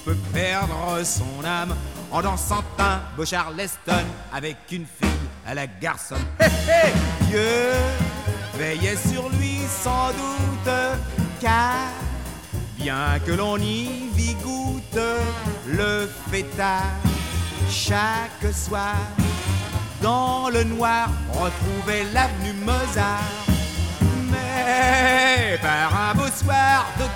peut perdre son âme en dansant un beau Charleston avec une fille à la garçonne. Hé hé, Dieu veillait sur lui sans doute, car bien que l'on y vit goûte le fêtard chaque soir dans le noir retrouvait l'avenue Mozart. Mais par un beau soir de